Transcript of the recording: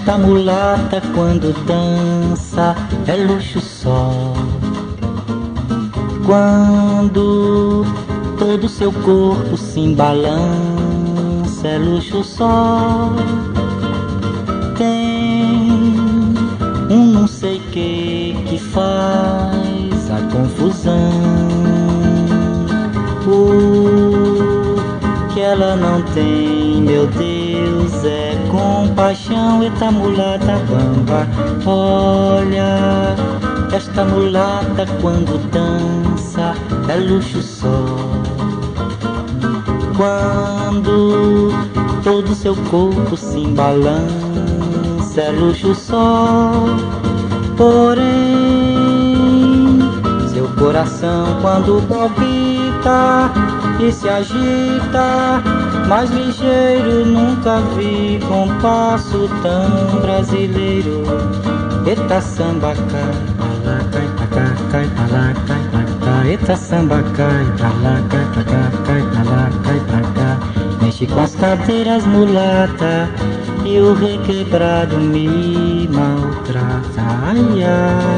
Esta mulata quando dança é luxo só. Quando todo seu corpo se balança é luxo só. Tem um não sei que faz a confusão. O que ela não tem, meu Deus, é compaixão. Eita mulata bamba, olha, esta mulata quando dança é luxo só. Quando todo seu corpo se balança é luxo só. Porém, seu coração quando palpita e se agita, mais ligeiro nunca vi compasso tão brasileiro. Eita samba cai, pra lá, cai pra cá, cai pra lá, cai pra cá. Eita samba cai, pra lá, cai pra cá, cai pra lá, cai pra cá. Mexe com as cadeiras mulata e o requebrado me maltrata. Ai, ai.